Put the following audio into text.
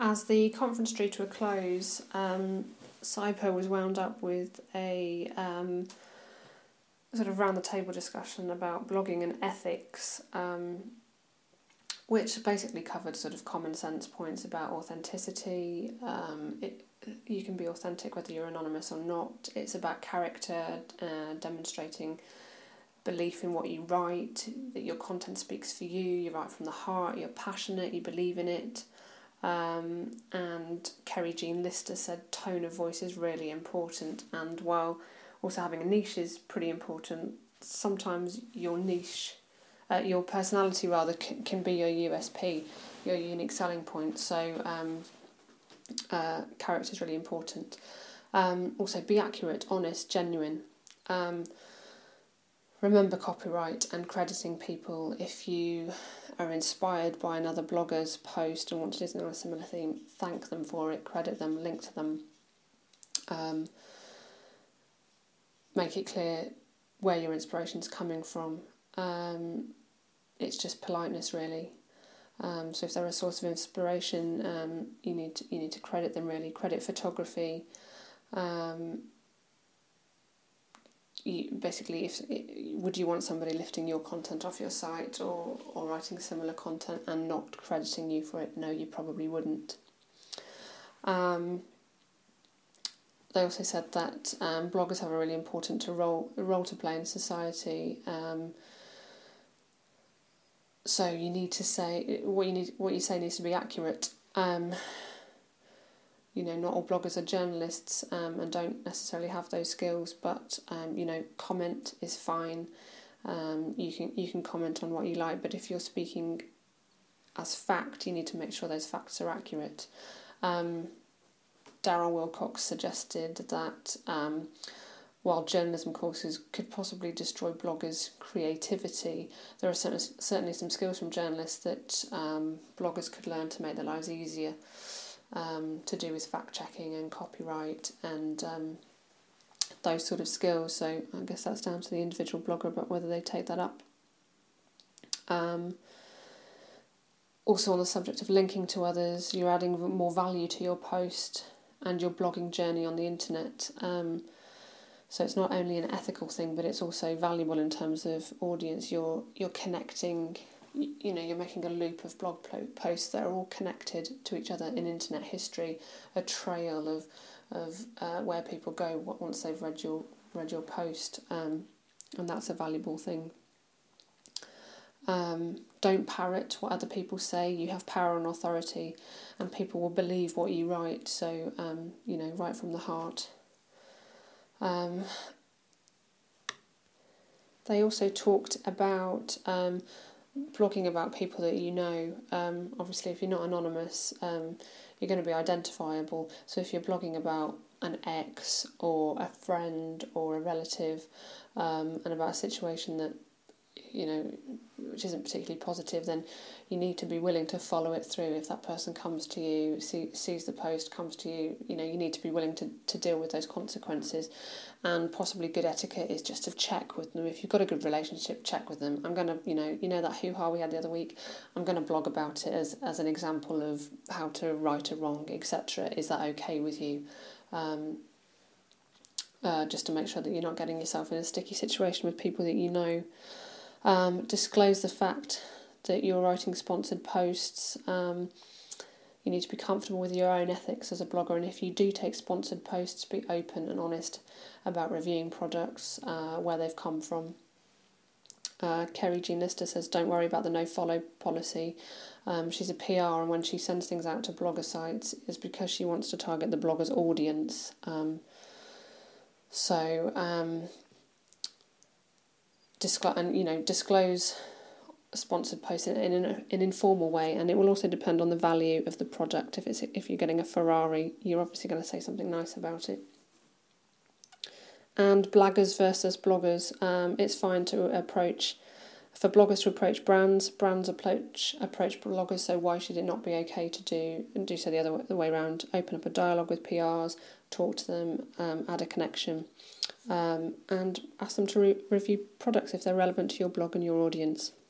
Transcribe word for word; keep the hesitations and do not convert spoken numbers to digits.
As the conference drew to a close, um, SIPO was wound up with a um, sort of round-the-table discussion about blogging and ethics, um, which basically covered sort of common sense points about authenticity. Um, it, you can be authentic whether you're anonymous or not. It's about character, uh, demonstrating belief in what you write, that your content speaks for you, you write from the heart, you're passionate, you believe in it. Um, and Kerry Jean Lister said tone of voice is really important, and while also having a niche is pretty important, sometimes your niche, uh, your personality rather, can, can be your U S P, your unique selling point. So um, uh, character is really important. Um, also, be accurate, honest, genuine. Um, remember copyright and crediting people. If you are inspired by another blogger's post and want to do something on a similar theme, thank them for it, credit them, link to them. Um, make it clear where your inspiration's coming from. Um, it's just politeness, really. Um, so if they're a source of inspiration, um, you need to, you need to credit them, really. Credit photography. Um, You, basically, if would you want somebody lifting your content off your site or, or writing similar content and not crediting you for it? No, you probably wouldn't. Um, they also said that um, bloggers have a really important role role to play in society. Um, so you need to say what you need. What you say needs to be accurate. Um, You know, not all bloggers are journalists um, and don't necessarily have those skills, but, um, you know, comment is fine. Um, you can you can comment on what you like, but if you're speaking as fact, you need to make sure those facts are accurate. Um, Darryl Wilcox suggested that um, while journalism courses could possibly destroy bloggers' creativity, there are certainly, certainly some skills from journalists that um, bloggers could learn to make their lives easier. Um, to do with fact-checking and copyright and um, those sort of skills. So I guess that's down to the individual blogger about whether they take that up. Um, also on the subject of linking to others, you're adding more value to your post and your blogging journey on the internet. Um, so it's not only an ethical thing, but it's also valuable in terms of audience. You're you're connecting. You know, you're making a loop of blog posts that are all connected to each other in internet history, a trail of of uh, where people go once they've read your read your post, um, and that's a valuable thing. Um, don't parrot what other people say. You have power and authority, and people will believe what you write. So, um, you know, write from the heart. Um, they also talked about Um, blogging about people that you know. Um, obviously, if you're not anonymous, um, you're going to be identifiable. So if you're blogging about an ex or a friend or a relative, um, and about a situation that, you know, which isn't particularly positive, then you need to be willing to follow it through. If that person comes to you, see, sees the post, comes to you, you know, you need to be willing to, to deal with those consequences. And possibly good etiquette is just to check with them. If you've got a good relationship, check with them. I'm going to, you know, you know that hoo-ha we had the other week? I'm going to blog about it as, as an example of how to right a wrong, et cetera. Is that okay with you? Um, uh, just to make sure that you're not getting yourself in a sticky situation with people that you know. Um, disclose the fact that you're writing sponsored posts. Um, you need to be comfortable with your own ethics as a blogger, and if you do take sponsored posts, be open and honest about reviewing products, uh, where they've come from. Uh, Kerry Jean Lister says, don't worry about the no-follow policy. Um, she's a P R, and when she sends things out to blogger sites, it's because she wants to target the blogger's audience. Um, so, um, disclose and you know disclose sponsored posts in, in an, an informal way, and it will also depend on the value of the product. If it's if you're getting a Ferrari, you're obviously going to say something nice about it. And blaggers versus bloggers, um, it's fine to approach for bloggers to approach brands. Brands approach approach bloggers. So why should it not be okay to do and do so the other the way around? Open up a dialogue with P Rs, talk to them, um, add a connection, um, and ask them to re- review products if they're relevant to your blog and your audience.